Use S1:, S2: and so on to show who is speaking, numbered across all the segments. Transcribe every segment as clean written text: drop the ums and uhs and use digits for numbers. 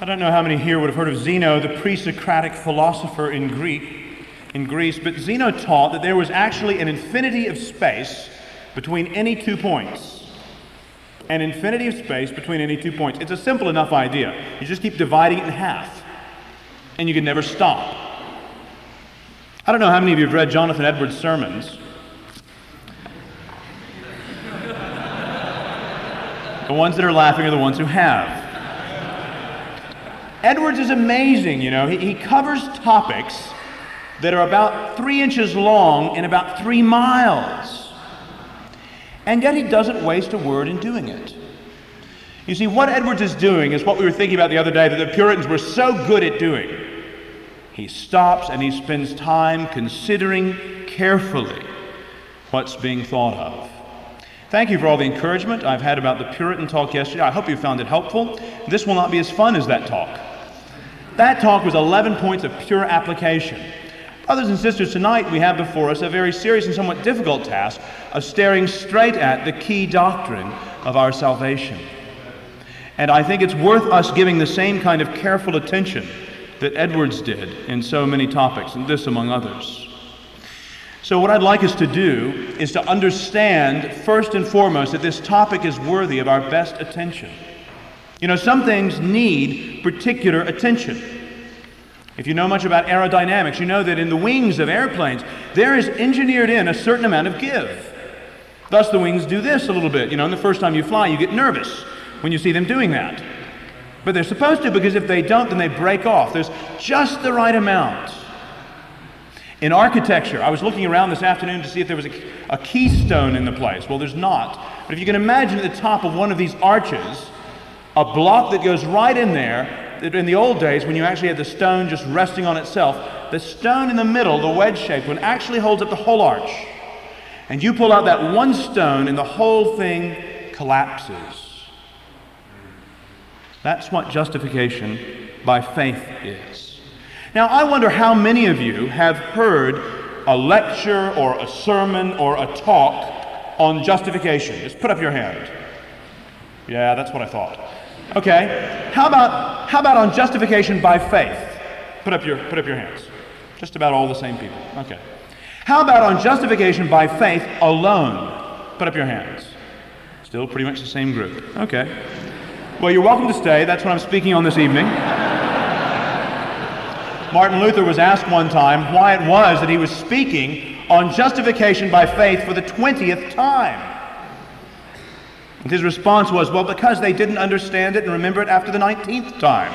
S1: I don't know how many here would have heard of Zeno, the pre-Socratic philosopher in Greece, but Zeno taught that there was actually an infinity of space between any 2 points. An infinity of space between any 2 points. It's a simple enough idea. You just keep dividing it in half, and you can never stop. I don't know how many of you have read Jonathan Edwards' sermons. The ones that are laughing are the ones who have. Edwards is amazing, you know. He covers topics that are about 3 inches long and about 3 miles. And yet he doesn't waste a word in doing it. You see, what Edwards is doing is what we were thinking about the other day that the Puritans were so good at doing. He stops and he spends time considering carefully what's being thought of. Thank you for all the encouragement I've had about the Puritan talk yesterday. I hope you found it helpful. This will not be as fun as that talk. That talk was 11 points of pure application. Brothers and sisters, tonight we have before us a very serious and somewhat difficult task of staring straight at the key doctrine of our salvation. And I think it's worth us giving the same kind of careful attention that Edwards did in so many topics, and this among others. So what I'd like us to do is to understand, first and foremost, that this topic is worthy of our best attention. You know, some things need particular attention. If you know much about aerodynamics, you know that in the wings of airplanes, there is engineered in a certain amount of give. Thus, the wings do this a little bit. You know, and the first time you fly, you get nervous when you see them doing that. But they're supposed to, because if they don't, then they break off. There's just the right amount. In architecture, I was looking around this afternoon to see if there was a keystone in the place. Well, there's not. But if you can imagine at the top of one of these arches, a block that goes right in there, in the old days when you actually had the stone just resting on itself, the stone in the middle, the wedge-shaped one, actually holds up the whole arch. And you pull out that one stone and the whole thing collapses. That's what justification by faith is. Now, I wonder how many of you have heard a lecture or a sermon or a talk on justification. Just put up your hand. Yeah, that's what I thought. Okay. How about on justification by faith? Put up your hands. Just about all the same people. Okay. How about on justification by faith alone? Put up your hands. Still pretty much the same group. Okay. Well, you're welcome to stay. That's what I'm speaking on this evening. Martin Luther was asked one time why it was that he was speaking on justification by faith for the 20th time. And his response was, well, because they didn't understand it and remember it after the 19th time.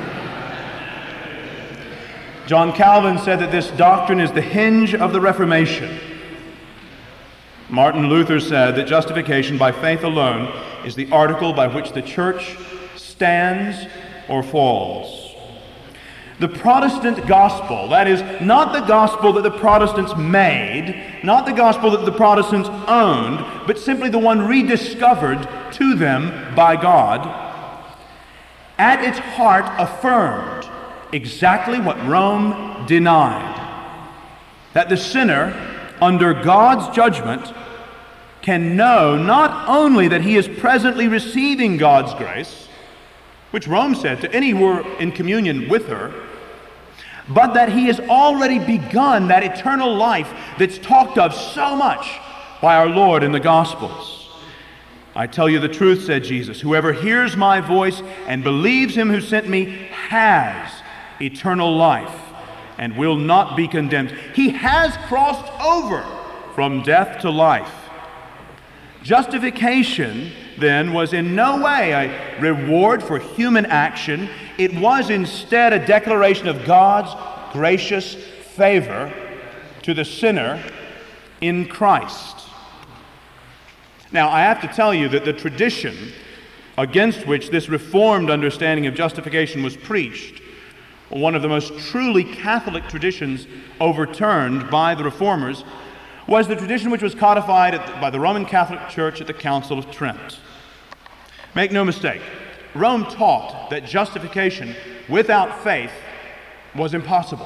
S1: John Calvin said that this doctrine is the hinge of the Reformation. Martin Luther said that justification by faith alone is the article by which the church stands or falls. The Protestant gospel, that is, not the gospel that the Protestants made, not the gospel that the Protestants owned, but simply the one rediscovered to them by God, at its heart affirmed exactly what Rome denied. That the sinner, under God's judgment, can know not only that he is presently receiving God's grace, which Rome said to any who were in communion with her, but that he has already begun that eternal life that's talked of so much by our Lord in the Gospels. I tell you the truth, said Jesus, whoever hears my voice and believes him who sent me has eternal life and will not be condemned. He has crossed over from death to life. Justification, then, was in no way a reward for human action. It was instead a declaration of God's gracious favor to the sinner in Christ. Now, I have to tell you that the tradition against which this reformed understanding of justification was preached, one of the most truly Catholic traditions overturned by the Reformers, was the tradition which was codified by the Roman Catholic Church at the Council of Trent. Make no mistake, Rome taught that justification without faith was impossible.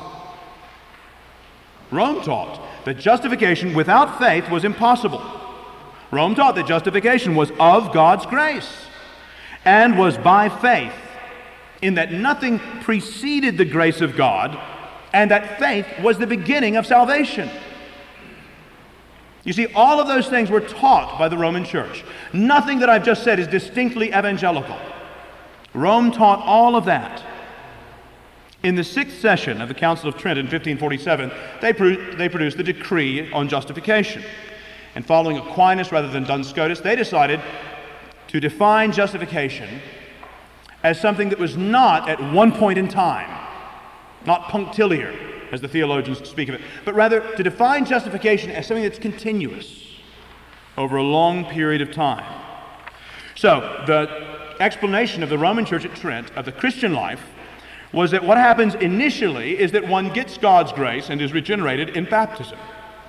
S1: Rome taught that justification without faith was impossible. Rome taught that justification was of God's grace and was by faith in that nothing preceded the grace of God, and that faith was the beginning of salvation. You see, all of those things were taught by the Roman Church. Nothing that I've just said is distinctly evangelical. Rome taught all of that. In the 6th session of the Council of Trent in 1547, they produced the decree on justification. And following Aquinas rather than Duns Scotus, they decided to define justification as something that was not at one point in time, not punctiliar, as the theologians speak of it, but rather to define justification as something that's continuous over a long period of time. So, the explanation of the Roman Church at Trent of the Christian life was that what happens initially is that one gets God's grace and is regenerated in baptism.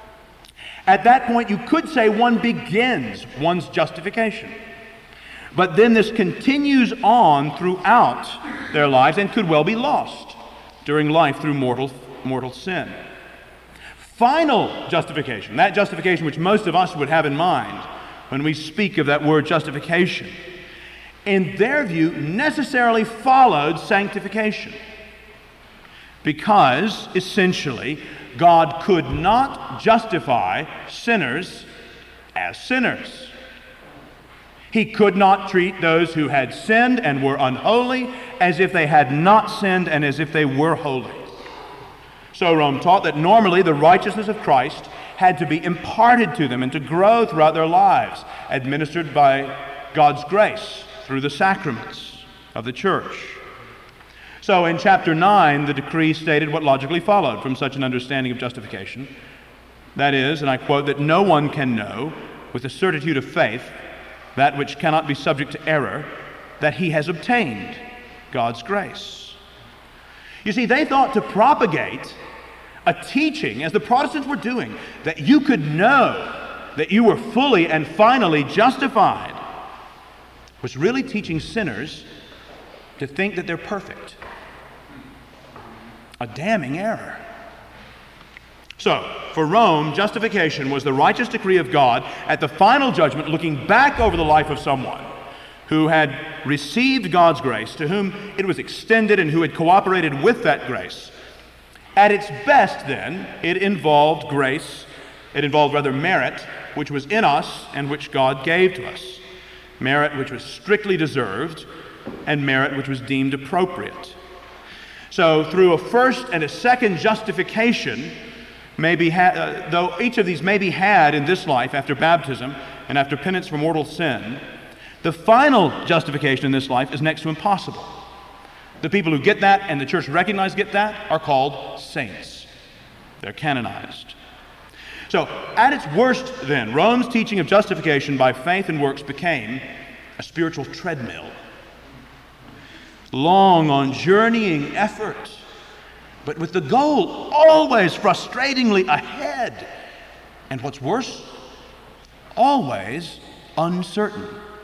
S1: At that point, you could say one begins one's justification. But then this continues on throughout their lives and could well be lost during life through mortal sin. Final justification, that justification which most of us would have in mind when we speak of that word justification, in their view, necessarily followed sanctification. Because, essentially, God could not justify sinners as sinners. He could not treat those who had sinned and were unholy as if they had not sinned and as if they were holy. So Rome taught that normally the righteousness of Christ had to be imparted to them and to grow throughout their lives, administered by God's grace through the sacraments of the church. So in chapter 9, the decree stated what logically followed from such an understanding of justification. That is, and I quote, that no one can know with the certitude of faith that which cannot be subject to error, that he has obtained God's grace. You see, they thought to propagate a teaching, as the Protestants were doing, that you could know that you were fully and finally justified, was really teaching sinners to think that they're perfect. A damning error. So, for Rome, justification was the righteous decree of God at the final judgment, looking back over the life of someone who had received God's grace, to whom it was extended and who had cooperated with that grace. At its best, then, it involved merit, which was in us and which God gave to us. Merit which was strictly deserved, and merit which was deemed appropriate. So, through a first and a second justification, though each of these may be had in this life after baptism and after penance for mortal sin, the final justification in this life is next to impossible. The people who get that, and the church get that, are called saints. They're canonized. So, at its worst then, Rome's teaching of justification by faith and works became a spiritual treadmill. Long on journeying effort, but with the goal always frustratingly ahead. And what's worse, always uncertain.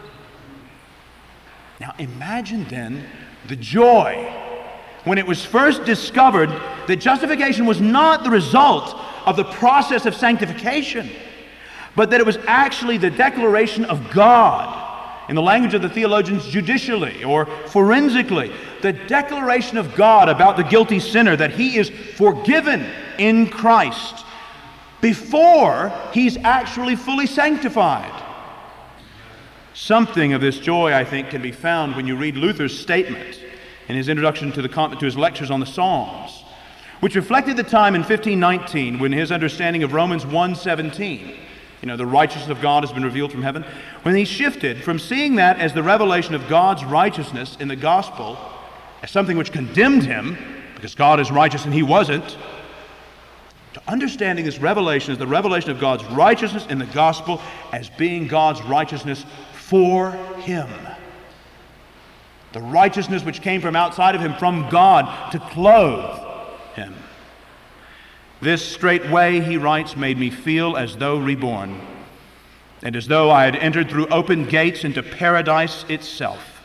S1: Now imagine then the joy when it was first discovered that justification was not the result of the process of sanctification, but that it was actually the declaration of God, in the language of the theologians, judicially or forensically, the declaration of God about the guilty sinner that he is forgiven in Christ before he's actually fully sanctified. Something of this joy, I think, can be found when you read Luther's statement in his introduction to his lectures on the Psalms, which reflected the time in 1519 when his understanding of Romans 1:17, the righteousness of God has been revealed from heaven, when he shifted from seeing that as the revelation of God's righteousness in the gospel as something which condemned him, because God is righteous and he wasn't, to understanding this revelation as the revelation of God's righteousness in the gospel as being God's righteousness for him. The righteousness which came from outside of him, from God, to clothe him. This straightway, he writes, made me feel as though reborn, and as though I had entered through open gates into paradise itself.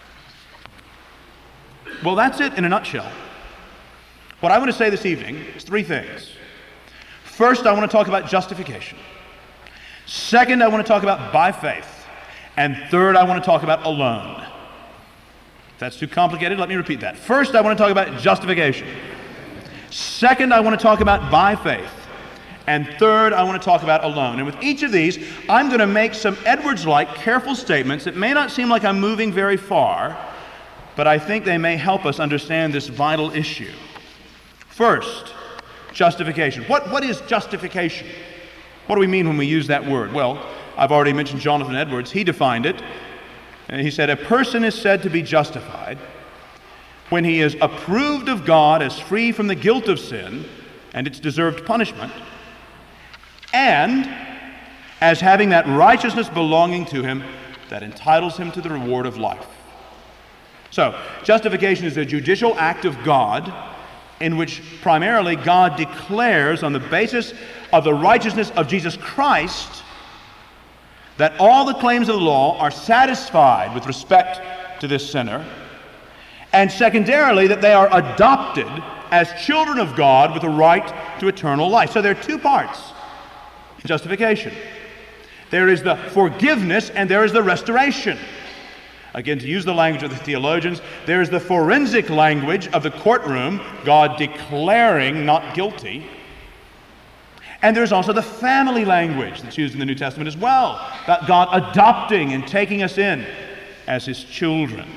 S1: Well, that's it in a nutshell. What I want to say this evening is three things. First, I want to talk about justification. Second, I want to talk about by faith. And third, I want to talk about alone. If that's too complicated, let me repeat that. First, I want to talk about justification. Second, I want to talk about by faith. And third, I want to talk about alone. And with each of these, I'm going to make some Edwards-like careful statements that may not seem like I'm moving very far, but I think they may help us understand this vital issue. First, justification. What is justification? What do we mean when we use that word? Well, I've already mentioned Jonathan Edwards. He defined it. And he said, a person is said to be justified when he is approved of God as free from the guilt of sin and its deserved punishment, and as having that righteousness belonging to him that entitles him to the reward of life. So, justification is a judicial act of God in which primarily God declares on the basis of the righteousness of Jesus Christ that all the claims of the law are satisfied with respect to this sinner, and secondarily that they are adopted as children of God with a right to eternal life. So there are two parts in justification. There is the forgiveness and there is the restoration. Again, to use the language of the theologians, there is the forensic language of the courtroom, God declaring not guilty. And there's also the family language that's used in the New Testament as well, that God adopting and taking us in as his children.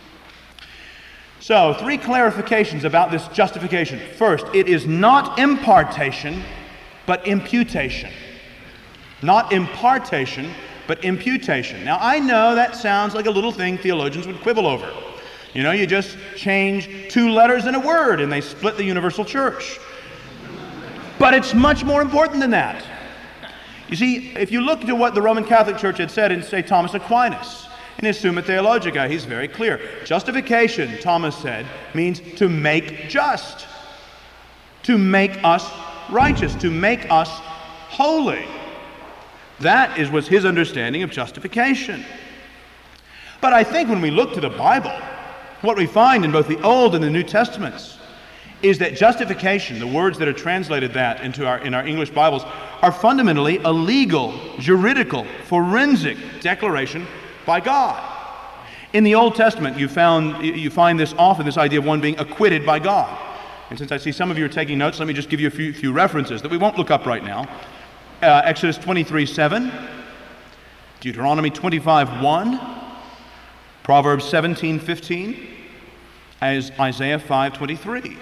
S1: So, three clarifications about this justification. First, it is not impartation, but imputation. Not impartation, but imputation. Now, I know that sounds like a little thing theologians would quibble over. You know, you just change two letters in a word and they split the universal church. But it's much more important than that. You see, if you look to what the Roman Catholic Church had said in, say, Thomas Aquinas, in his Summa Theologica, he's very clear. Justification, Thomas said, means to make just, to make us righteous, to make us holy. That was his understanding of justification. But I think when we look to the Bible, what we find in both the Old and the New Testaments is that justification, the words that are translated that in our English Bibles, are fundamentally a legal, juridical, forensic declaration by God. In the Old Testament, you find this often, this idea of one being acquitted by God. And since I see some of you are taking notes, let me just give you a few references that we won't look up right now. Exodus 23:7, Deuteronomy 25:1, Proverbs 17:15, as Isaiah 5:23.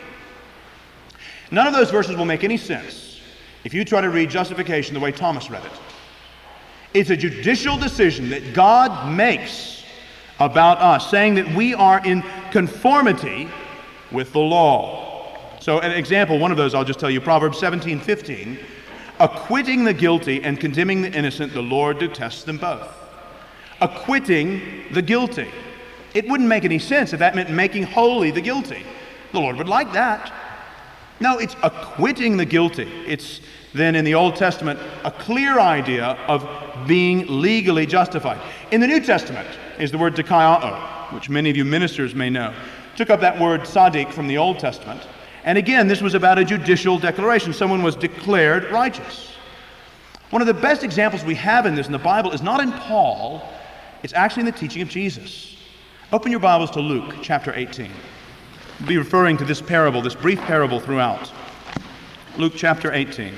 S1: None of those verses will make any sense if you try to read justification the way Thomas read it. It's a judicial decision that God makes about us, saying that we are in conformity with the law. So an example, one of those I'll just tell you, Proverbs 17:15, acquitting the guilty and condemning the innocent, the Lord detests them both. Acquitting the guilty. It wouldn't make any sense if that meant making holy the guilty. The Lord would like that. No, it's acquitting the guilty. It's then in the Old Testament a clear idea of being legally justified. In the New Testament is the word dikaiō, which many of you ministers may know. Took up that word tzaddik from the Old Testament. And again, this was about a judicial declaration. Someone was declared righteous. One of the best examples we have in this in the Bible is not in Paul, it's actually in the teaching of Jesus. Open your Bibles to Luke chapter 18. We'll be referring to this parable, this brief parable throughout. Luke chapter 18.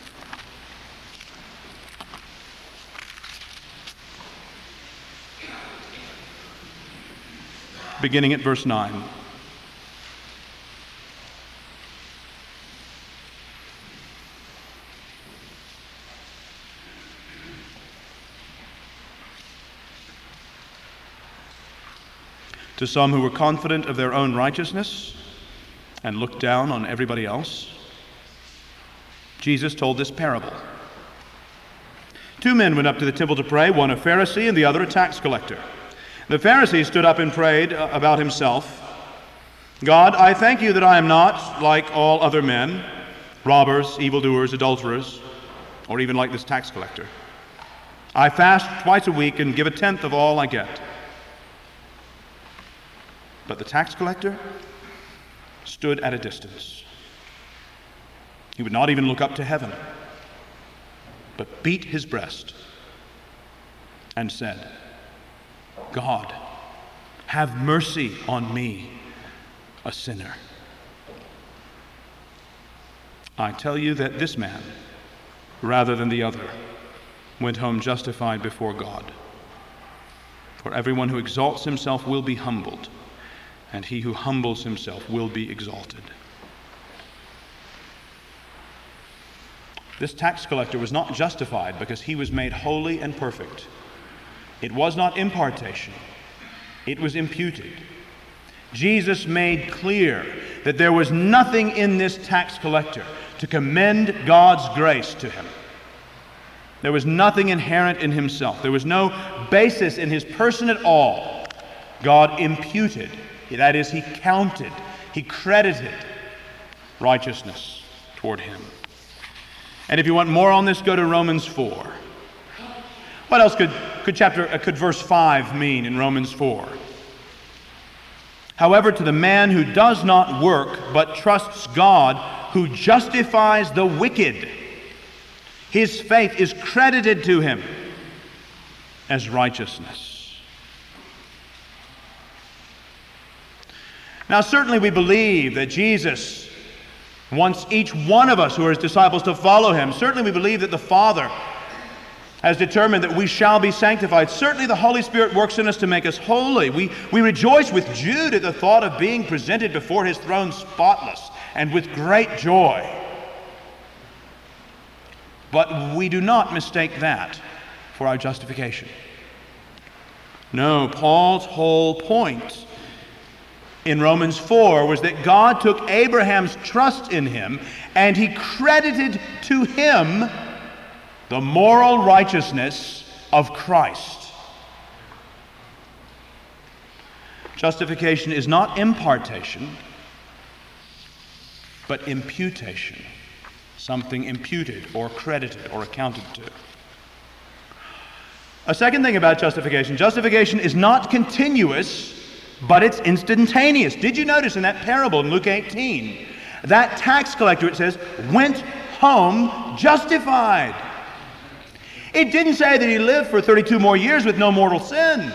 S1: Beginning at verse 9. To some who were confident of their own righteousness and looked down on everybody else, Jesus told this parable. Two men went up to the temple to pray, one a Pharisee and the other a tax collector. The Pharisee stood up and prayed about himself, God, I thank you that I am not like all other men, robbers, evildoers, adulterers, or even like this tax collector. I fast twice a week and give a tenth of all I get. But the tax collector stood at a distance. He would not even look up to heaven, but beat his breast and said, God, have mercy on me, a sinner. I tell you that this man, rather than the other, went home justified before God. For everyone who exalts himself will be humbled, and he who humbles himself will be exalted. This tax collector was not justified because he was made holy and perfect. It was not impartation. It was imputed. Jesus made clear that there was nothing in this tax collector to commend God's grace to him. There was nothing inherent in himself. There was no basis in his person at all. God imputed, that is, he counted, he credited righteousness toward him. And if you want more on this, go to Romans 4. What else could verse 5 mean in Romans 4? However, to the man who does not work but trusts God, who justifies the wicked, his faith is credited to him as righteousness. Now, certainly we believe that Jesus wants each one of us who are his disciples to follow him. Certainly we believe that the Father has determined that we shall be sanctified. Certainly the Holy Spirit works in us to make us holy. We rejoice with Jude at the thought of being presented before his throne spotless and with great joy. But we do not mistake that for our justification. No, Paul's whole point in Romans 4 was that God took Abraham's trust in him and he credited to him the moral righteousness of Christ. Justification is not impartation, but imputation. Something imputed or credited or accounted to. A second thing about justification is not continuous, but it's instantaneous. Did you notice in that parable in Luke 18, that tax collector, it says, went home justified. It didn't say that he lived for 32 more years with no mortal sin.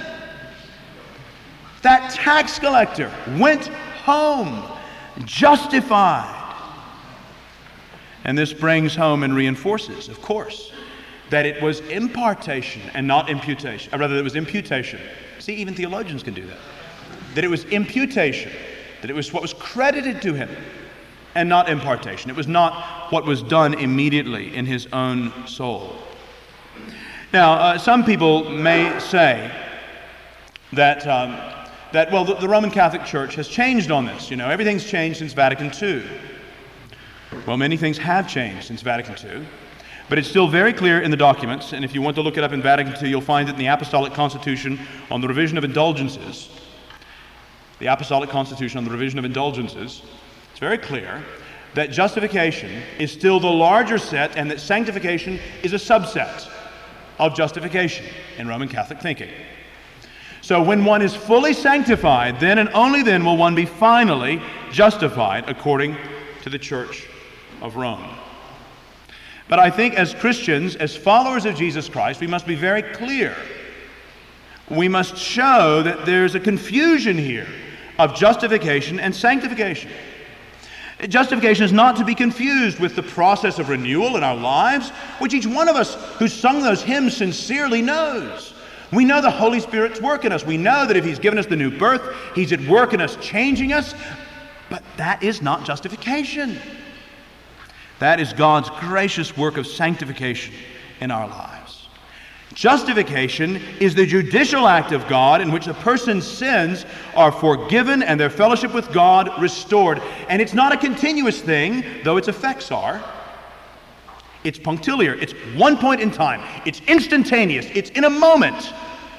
S1: That tax collector went home justified. And this brings home and reinforces, of course, that it was impartation and not imputation. Or rather, it was imputation. See, even theologians can do that. That it was imputation, that it was what was credited to him, and not impartation. It was not what was done immediately in his own soul. Now, some people may say that the Roman Catholic Church has changed on this. You know, everything's changed since Vatican II. Well, many things have changed since Vatican II, but it's still very clear in the documents, and if you want to look it up in Vatican II, you'll find it in the Apostolic Constitution on the revision of indulgences. The Apostolic Constitution on the revision of indulgences, it's very clear that justification is still the larger set and that sanctification is a subset of justification in Roman Catholic thinking. So when one is fully sanctified, then and only then will one be finally justified according to the Church of Rome. But I think as Christians, as followers of Jesus Christ, we must be very clear. We must show that there's a confusion here of justification and sanctification. Justification is not to be confused with the process of renewal in our lives, which each one of us who's sung those hymns sincerely knows. We know the Holy Spirit's work in us. We know that if he's given us the new birth, he's at work in us, changing us. But that is not justification. That is God's gracious work of sanctification in our lives. Justification is the judicial act of God in which a person's sins are forgiven and their fellowship with God restored. And it's not a continuous thing, though its effects are. It's punctiliar. It's one point in time. It's instantaneous. It's in a moment.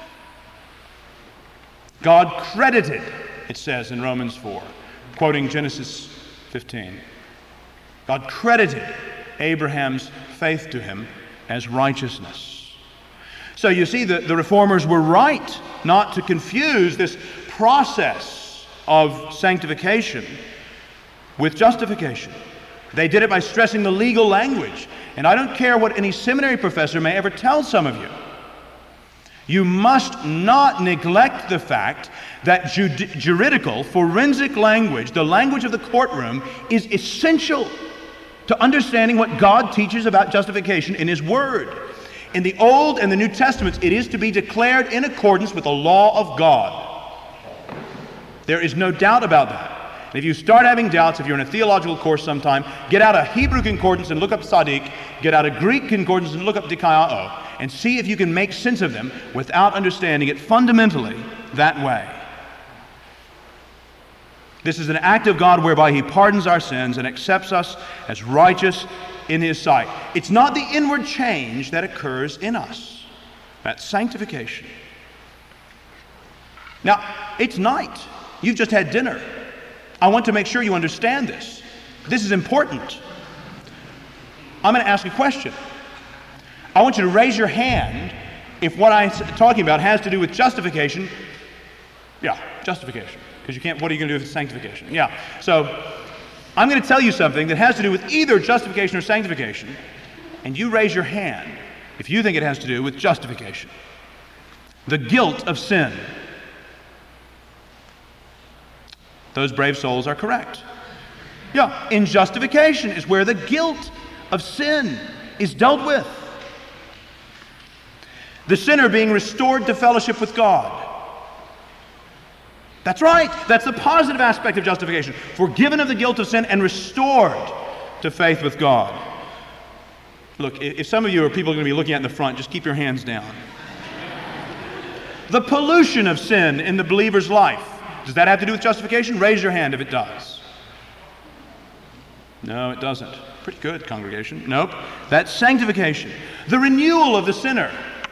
S1: God credited, it says in Romans 4, quoting Genesis 15. God credited Abraham's faith to him as righteousness. So you see, the reformers were right not to confuse this process of sanctification with justification. They did it by stressing the legal language. And I don't care what any seminary professor may ever tell some of you. You must not neglect the fact that juridical, forensic language, the language of the courtroom, is essential to understanding what God teaches about justification in His Word. In the Old and the New Testaments, it is to be declared in accordance with the law of God. There is no doubt about that. And if you start having doubts, if you're in a theological course sometime, get out a Hebrew concordance and look up Tzaddik, get out a Greek concordance and look up Dikaiao, and see if you can make sense of them without understanding it fundamentally that way. This is an act of God whereby He pardons our sins and accepts us as righteous in His sight. It's not the inward change that occurs in us. That's sanctification. Now, it's night. You've just had dinner. I want to make sure you understand this. This is important. I'm going to ask a question. I want you to raise your hand if what I'm talking about has to do with justification. Yeah, justification. Because you can't, what are you going to do with sanctification? Yeah. So, I'm going to tell you something that has to do with either justification or sanctification, and you raise your hand if you think it has to do with justification. The guilt of sin. Those brave souls are correct. Yeah, in justification is where the guilt of sin is dealt with. The sinner being restored to fellowship with God. That's right. That's the positive aspect of justification. Forgiven of the guilt of sin and restored to faith with God. Look, if some of you are people going to be looking at in the front, just keep your hands down. The pollution of sin in the believer's life. Does that have to do with justification? Raise your hand if it does. No, it doesn't. Pretty good, congregation. Nope. That's sanctification. The renewal of the sinner.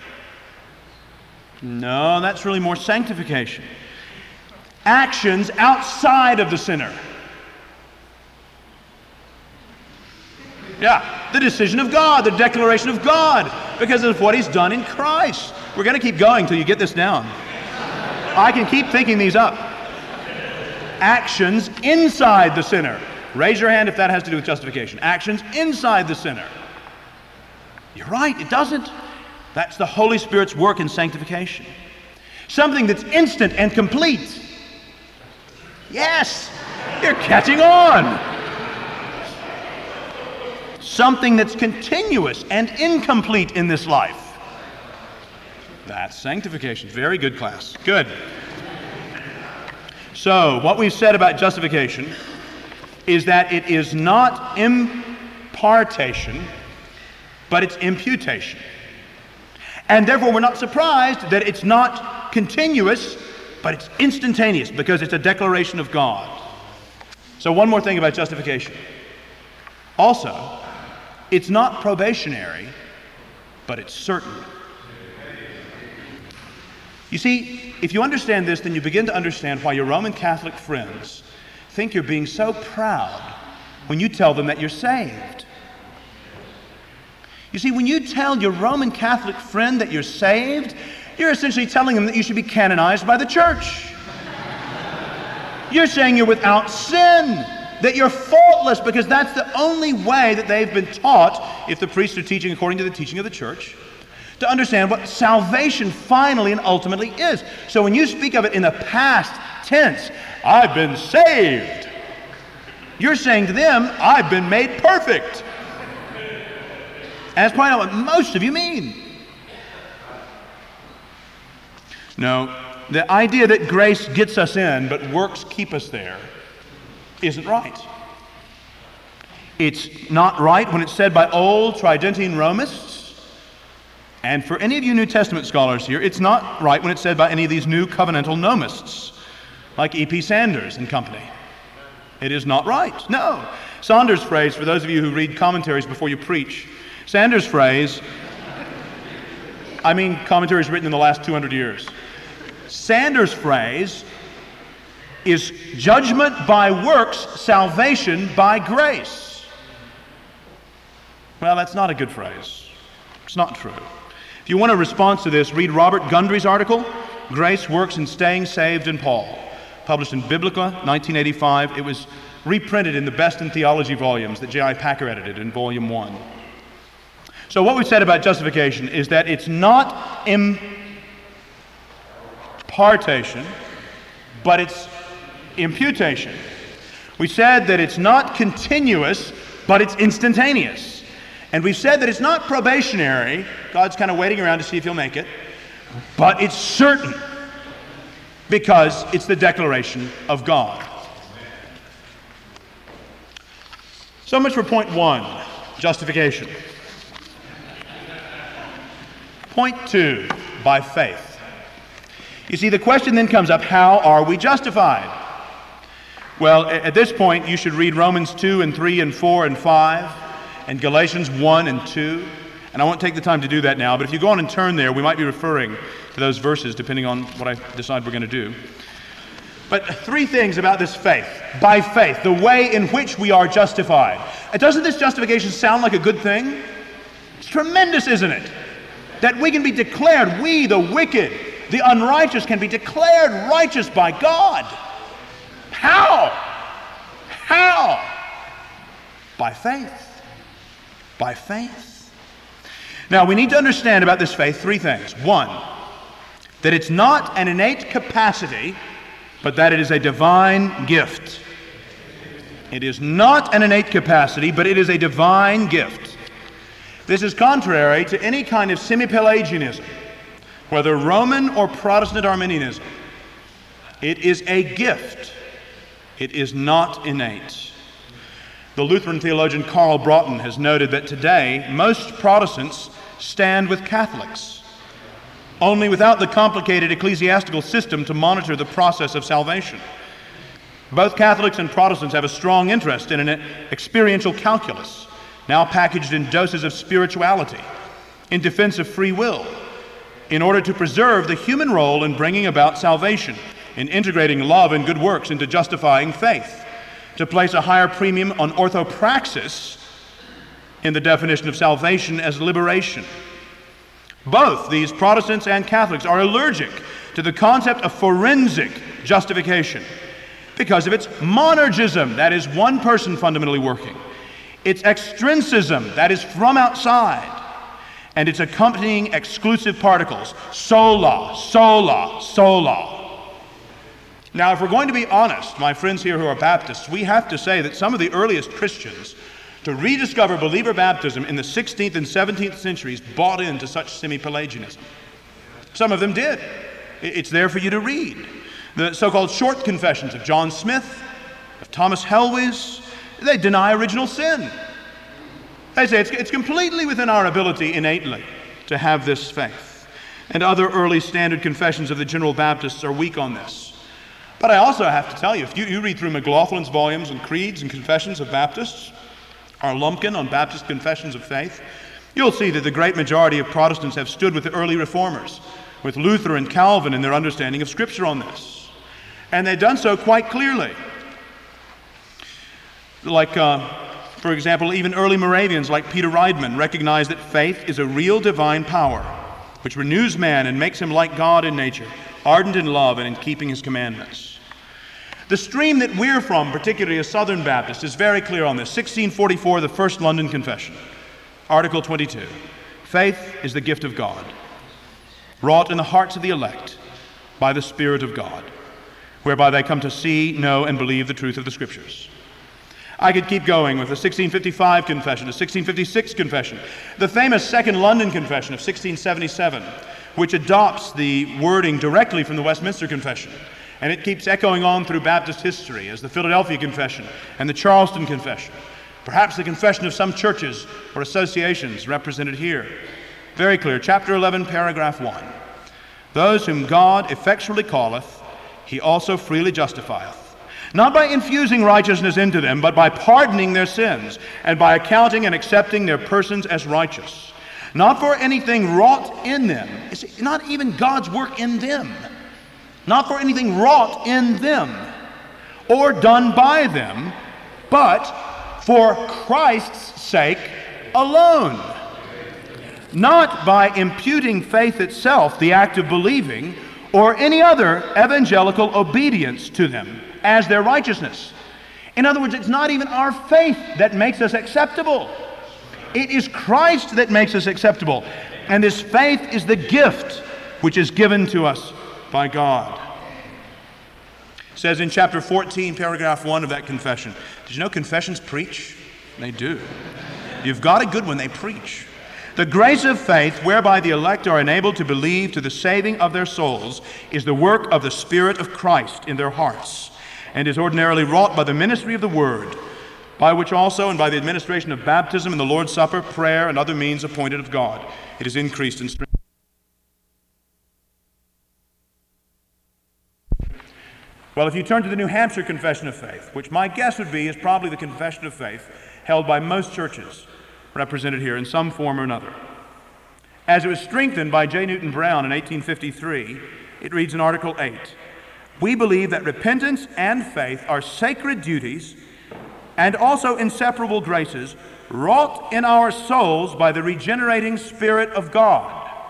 S1: No, that's really more sanctification. Actions outside of the sinner. Yeah, the decision of God, the declaration of God, because of what He's done in Christ. We're going to keep going until you get this down. I can keep thinking these up. Actions inside the sinner. Raise your hand if that has to do with justification. Actions inside the sinner. You're right, it doesn't. That's the Holy Spirit's work in sanctification. Something that's instant and complete. Yes, you're catching on. Something that's continuous and incomplete in this life. That's sanctification. Very good, class. Good. So, what we've said about justification is that it is not impartation, but it's imputation. And therefore, we're not surprised that it's not continuous, but it's instantaneous, because it's a declaration of God. So, one more thing about justification. Also, it's not probationary, but it's certain. You see, if you understand this, then you begin to understand why your Roman Catholic friends think you're being so proud when you tell them that you're saved. You see, when you tell your Roman Catholic friend that you're saved, you're essentially telling them that you should be canonized by the church. You're saying you're without sin, that you're faultless, because that's the only way that they've been taught, if the priests are teaching according to the teaching of the church, to understand what salvation finally and ultimately is. So when you speak of it in the past tense, I've been saved, you're saying to them, I've been made perfect. And that's probably not what most of you mean. No, the idea that grace gets us in, but works keep us there, isn't right. It's not right when it's said by old Tridentine Romists. And for any of you New Testament scholars here, it's not right when it's said by any of these new covenantal nomists, like E.P. Sanders and company. It is not right. No. Sanders' phrase, for those of you who read commentaries before you preach, Sanders' phrase, I mean commentaries written in the last 200 years. Sanders' phrase is judgment by works, salvation by grace. Well, that's not a good phrase. It's not true. If you want a response to this, read Robert Gundry's article, Grace, Works, and Staying Saved in Paul, published in Biblica, 1985. It was reprinted in the Best in Theology volumes that J.I. Packer edited in Volume 1. So what we've said about justification is that it's not impartation, but it's imputation. We said that it's not continuous, but it's instantaneous. And we've said that it's not probationary. God's kind of waiting around to see if you'll make it. But it's certain, because it's the declaration of God. So much for point one, justification. Point two, by faith. You see, the question then comes up, how are we justified? Well, at this point, you should read Romans 2 and 3 and 4 and 5, and Galatians 1 and 2. And I won't take the time to do that now, but if you go on and turn there, we might be referring to those verses depending on what I decide we're going to do. But three things about this faith. By faith, the way in which we are justified. Doesn't this justification sound like a good thing? It's tremendous, isn't it? That we can be declared, we, the wicked, the unrighteous, can be declared righteous by God. How? How? By faith. By faith. Now, we need to understand about this faith three things. One, that it's not an innate capacity, but that it is a divine gift. It is not an innate capacity, but it is a divine gift. This is contrary to any kind of semi-Pelagianism, whether Roman or Protestant Arminianism. It is a gift. It is not innate. The Lutheran theologian Karl Broughton has noted that today most Protestants stand with Catholics, only without the complicated ecclesiastical system to monitor the process of salvation. Both Catholics and Protestants have a strong interest in an experiential calculus, now packaged in doses of spirituality, in defense of free will, in order to preserve the human role in bringing about salvation, in integrating love and good works into justifying faith, to place a higher premium on orthopraxis in the definition of salvation as liberation. Both these Protestants and Catholics are allergic to the concept of forensic justification because of its monergism, that is one person fundamentally working, its extrinsicism, that is from outside, and its accompanying exclusive particles, sola, sola, sola. Now, if we're going to be honest, my friends here who are Baptists, we have to say that some of the earliest Christians to rediscover believer baptism in the 16th and 17th centuries bought into such semi-Pelagianism. Some of them did. It's there for you to read. The so-called short confessions of John Smith, of Thomas Helwys, they deny original sin. They say it's completely within our ability innately to have this faith. And other early standard confessions of the General Baptists are weak on this. But I also have to tell you, if you read through McLaughlin's volumes and creeds and confessions of Baptists, or Lumpkin on Baptist confessions of faith, you'll see that the great majority of Protestants have stood with the early reformers, with Luther and Calvin in their understanding of Scripture on this. And they've done so quite clearly. Like, for example, even early Moravians like Peter Reidman recognize that faith is a real divine power, which renews man and makes him like God in nature, ardent in love and in keeping his commandments. The stream that we're from, particularly as Southern Baptists, is very clear on this. 1644, the First London Confession, Article 22. Faith is the gift of God, wrought in the hearts of the elect by the Spirit of God, whereby they come to see, know, and believe the truth of the Scriptures. I could keep going with the 1655 Confession, the 1656 Confession, the famous Second London Confession of 1677, which adopts the wording directly from the Westminster Confession. And it keeps echoing on through Baptist history as the Philadelphia Confession and the Charleston Confession, perhaps the confession of some churches or associations represented here. Very clear, chapter 11, paragraph 1. Those whom God effectually calleth, he also freely justifieth, not by infusing righteousness into them, but by pardoning their sins, and by accounting and accepting their persons as righteous, not for anything wrought in them. It's not even God's work in them. Not for anything wrought in them or done by them, but for Christ's sake alone. Not by imputing faith itself, the act of believing, or any other evangelical obedience to them as their righteousness. In other words, it's not even our faith that makes us acceptable. It is Christ that makes us acceptable. And this faith is the gift which is given to us by God. It says in chapter 14, paragraph 1 of that confession. Did you know confessions preach? They do. You've got a good one, they preach. The grace of faith whereby the elect are enabled to believe to the saving of their souls is the work of the Spirit of Christ in their hearts, and is ordinarily wrought by the ministry of the Word, by which also and by the administration of baptism and the Lord's Supper, prayer, and other means appointed of God, it is increased in strength. Well, if you turn to the New Hampshire Confession of Faith, which my guess would be is probably the confession of faith held by most churches represented here in some form or another. As it was strengthened by J. Newton Brown in 1853, it reads in Article 8, "We believe that repentance and faith are sacred duties and also inseparable graces wrought in our souls by the regenerating Spirit of God."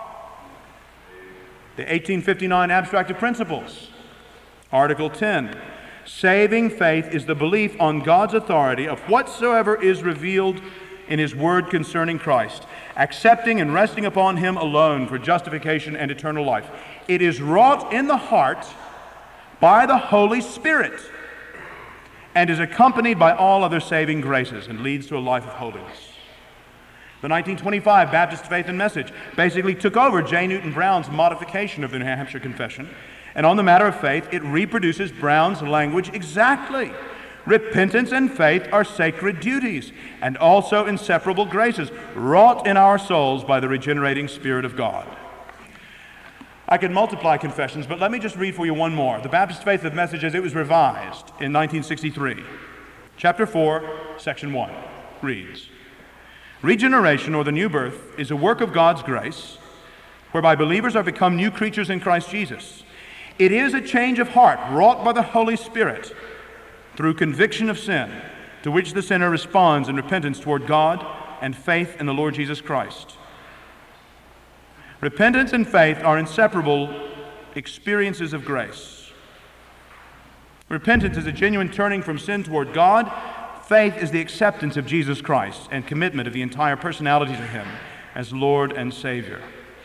S1: The 1859 Abstract of Principles, Article 10, "Saving faith is the belief on God's authority of whatsoever is revealed in His Word concerning Christ, accepting and resting upon Him alone for justification and eternal life. It is wrought in the heart by the Holy Spirit and is accompanied by all other saving graces and leads to a life of holiness." The 1925 Baptist Faith and Message basically took over J. Newton Brown's modification of the New Hampshire Confession, and on the matter of faith, it reproduces Brown's language exactly. Repentance and faith are sacred duties and also inseparable graces wrought in our souls by the regenerating Spirit of God. I could multiply confessions, but let me just read for you one more. The Baptist Faith and Message as it was revised in 1963. Chapter 4, section 1 reads, "Regeneration, or the new birth, is a work of God's grace, whereby believers are become new creatures in Christ Jesus. It is a change of heart wrought by the Holy Spirit through conviction of sin, to which the sinner responds in repentance toward God and faith in the Lord Jesus Christ. Repentance and faith are inseparable experiences of grace. Repentance is a genuine turning from sin toward God. Faith is the acceptance of Jesus Christ and commitment of the entire personality to Him as Lord and Savior."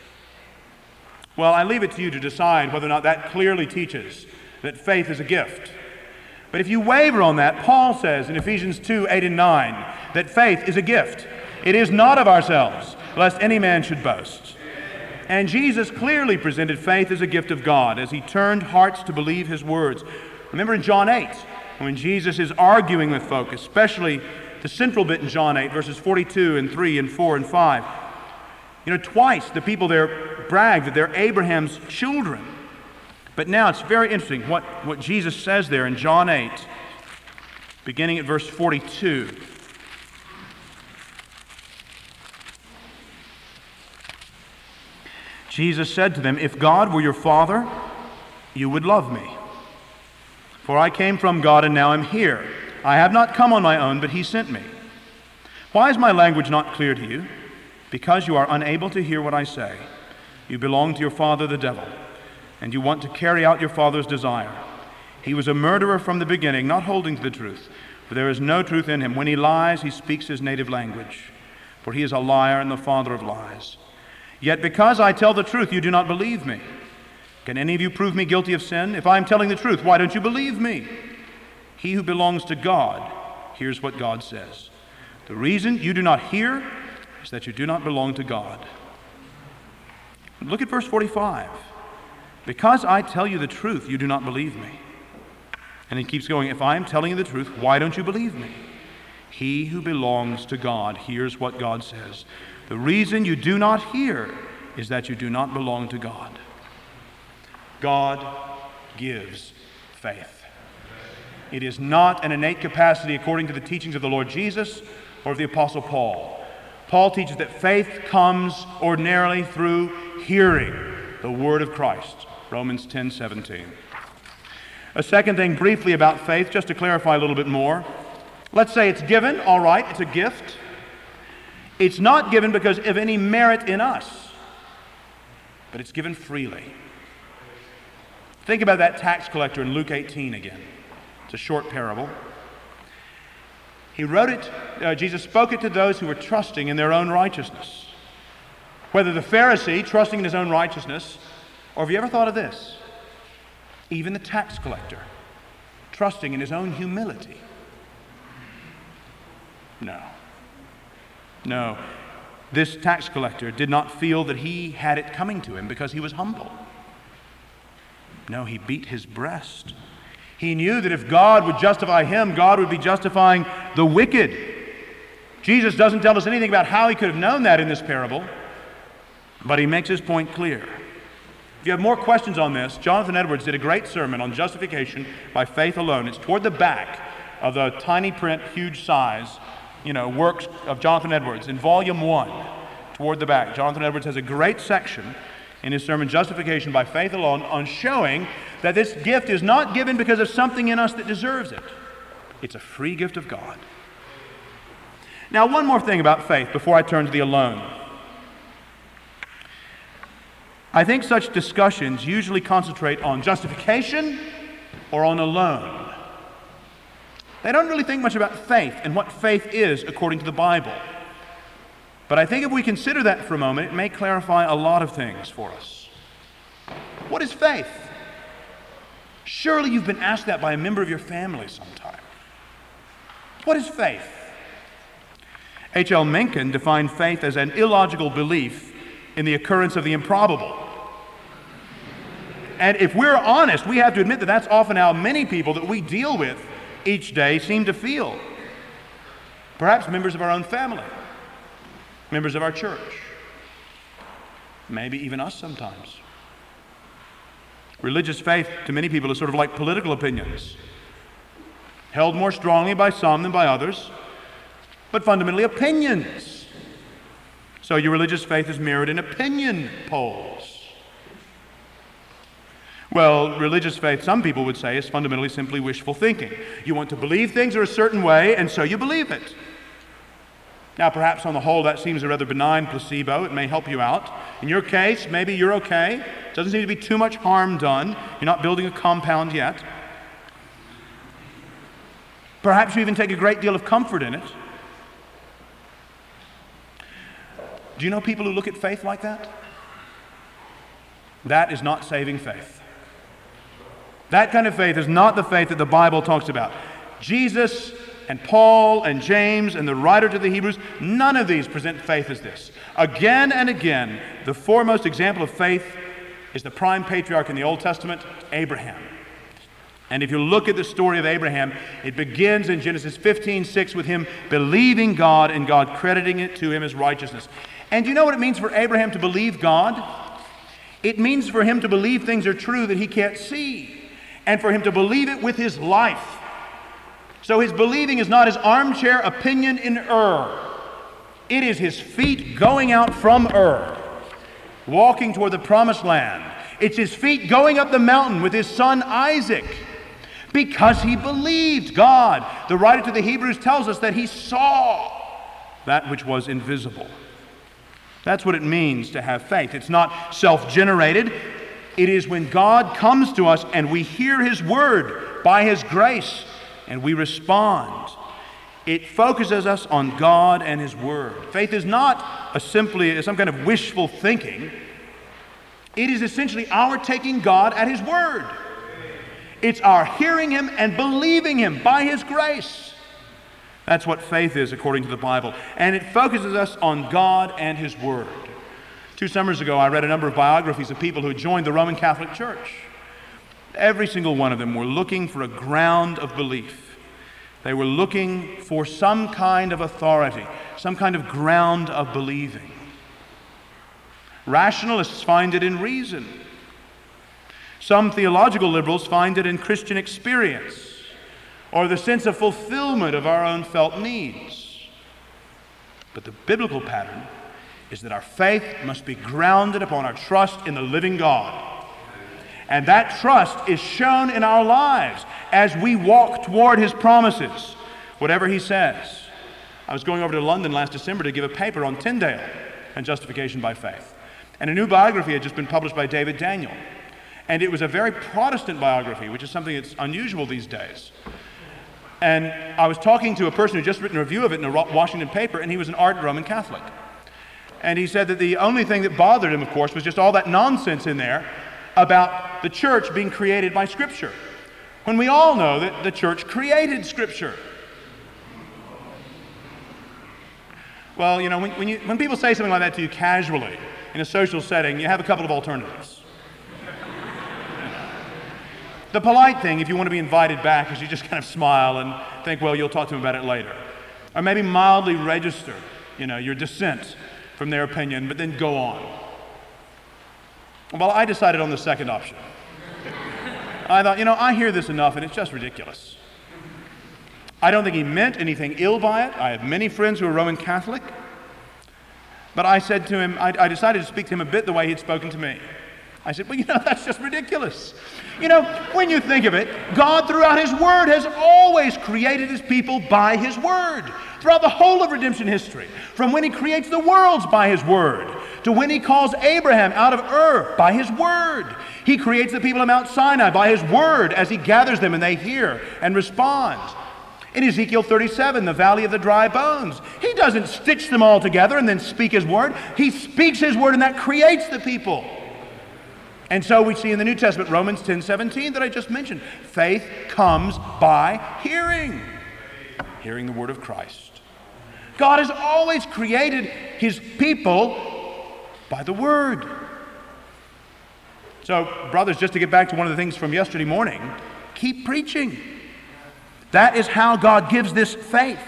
S1: Well, I leave it to you to decide whether or not that clearly teaches that faith is a gift. But if you waver on that, Paul says in Ephesians 2, 8 and 9, that faith is a gift. It is not of ourselves, lest any man should boast. And Jesus clearly presented faith as a gift of God as He turned hearts to believe His words. Remember in John 8, when Jesus is arguing with folk, especially the central bit in John 8, verses 42 and 3 and 4 and 5. You know, twice the people there brag that they're Abraham's children. But now it's very interesting what Jesus says there in John 8, beginning at verse 42. Jesus said to them, "If God were your Father, you would love me. For I came from God and now am here. I have not come on my own, but He sent me. Why is my language not clear to you? Because you are unable to hear what I say. You belong to your father the devil, and you want to carry out your father's desire. He was a murderer from the beginning, not holding to the truth, for there is no truth in him. When he lies, he speaks his native language, for he is a liar and the father of lies. Yet because I tell the truth, you do not believe me. Can any of you prove me guilty of sin? If I am telling the truth, why don't you believe me? He who belongs to God hears what God says. The reason you do not hear is that you do not belong to God." Look at verse 45. "Because I tell you the truth, you do not believe me." And he keeps going, "If I am telling you the truth, why don't you believe me? He who belongs to God hears what God says. The reason you do not hear is that you do not belong to God." God gives faith. It is not an innate capacity according to the teachings of the Lord Jesus or of the Apostle Paul. Paul teaches that faith comes ordinarily through hearing the word of Christ. Romans 10:17. A second thing briefly about faith, just to clarify a little bit more. Let's say it's given, all right, it's a gift. It's not given because of any merit in us, but it's given freely. Think about that tax collector in Luke 18 again. It's a short parable. He wrote it, Jesus spoke it to those who were trusting in their own righteousness. Whether the Pharisee trusting in his own righteousness, or have you ever thought of this? Even the tax collector, trusting in his own humility. No. This tax collector did not feel that he had it coming to him because he was humble. No, he beat his breast. He knew that if God would justify him, God would be justifying the wicked. Jesus doesn't tell us anything about how he could have known that in this parable, but he makes his point clear. If you have more questions on this, Jonathan Edwards did a great sermon on justification by faith alone. It's toward the back of the tiny print, huge size, works of Jonathan Edwards in volume 1, toward the back. Jonathan Edwards has a great section in his sermon, Justification by Faith Alone, on showing that this gift is not given because of something in us that deserves it. It's a free gift of God. Now, one more thing about faith before I turn to the alone. I think such discussions usually concentrate on justification or on alone. They don't really think much about faith and what faith is according to the Bible. But I think if we consider that for a moment, it may clarify a lot of things for us. What is faith? Surely you've been asked that by a member of your family sometime. What is faith? H.L. Mencken defined faith as an illogical belief in the occurrence of the improbable. And if we're honest, we have to admit that that's often how many people that we deal with each day seem to feel. Perhaps members of our own family, members of our church, maybe even us sometimes. Religious faith to many people is sort of like political opinions, held more strongly by some than by others, but fundamentally opinions. So your religious faith is mirrored in opinion polls. Well, religious faith, some people would say, is fundamentally simply wishful thinking. You want to believe things are a certain way, and so you believe it. Now, perhaps on the whole, that seems a rather benign placebo. It may help you out. In your case, maybe you're okay. Doesn't seem to be too much harm done. You're not building a compound yet. Perhaps you even take a great deal of comfort in it. Do you know people who look at faith like that? That is not saving faith. That kind of faith is not the faith that the Bible talks about. Jesus and Paul and James and the writer to the Hebrews, none of these present faith as this. Again and again, the foremost example of faith is the prime patriarch in the Old Testament, Abraham. And if you look at the story of Abraham, it begins in Genesis 15:6 with him believing God and God crediting it to him as righteousness. And do you know what it means for Abraham to believe God? It means for him to believe things are true that he can't see, and for him to believe it with his life. So his believing is not his armchair opinion in Ur. It is his feet going out from Ur, walking toward the promised land. It's his feet going up the mountain with his son Isaac, because he believed God. The writer to the Hebrews tells us that he saw that which was invisible. That's what it means to have faith. It's not self-generated. It is when God comes to us and we hear his word by his grace and we respond. It focuses us on God and his word. Faith is not simply some kind of wishful thinking. It is essentially our taking God at his word. It's our hearing him and believing him by his grace. That's what faith is according to the Bible. And it focuses us on God and his word. 2 summers ago, I read a number of biographies of people who had joined the Roman Catholic Church. Every single one of them were looking for a ground of belief. They were looking for some kind of authority, some kind of ground of believing. Rationalists find it in reason. Some theological liberals find it in Christian experience or the sense of fulfillment of our own felt needs. But the biblical pattern is that our faith must be grounded upon our trust in the living God. And that trust is shown in our lives as we walk toward his promises, whatever he says. I was going over to London last December to give a paper on Tyndale and justification by faith. And a new biography had just been published by David Daniel. And it was a very Protestant biography, which is something that's unusual these days. And I was talking to a person who had just written a review of it in a Washington paper, and he was an ardent Roman Catholic. And he said that the only thing that bothered him, of course, was just all that nonsense in there about about the church being created by Scripture, when we all know that the church created Scripture. Well, you know, when people say something like that to you casually in a social setting, you have a couple of alternatives. The polite thing, if you want to be invited back, is you just kind of smile and think, well, you'll talk to them about it later. Or maybe mildly register, you know, your dissent from their opinion, but then go on. Well, I decided on the second option. I thought, you know, I hear this enough and it's just ridiculous. I don't think he meant anything ill by it. I have many friends who are Roman Catholic. But I said to him, I decided to speak to him a bit the way he'd spoken to me. I said, well, you know, that's just ridiculous. You know, when you think of it, God throughout His Word has always created His people by His Word. Throughout the whole of redemption history, from when He creates the worlds by His Word, to when He calls Abraham out of Ur by His Word. He creates the people of Mount Sinai by His Word as He gathers them and they hear and respond. In Ezekiel 37, the valley of the dry bones, He doesn't stitch them all together and then speak His Word. He speaks His Word and that creates the people. And so we see in the New Testament, Romans 10:17 that I just mentioned, faith comes by hearing the Word of Christ. God has always created His people by the Word. So, brothers, just to get back to one of the things from yesterday morning, keep preaching. That is how God gives this faith.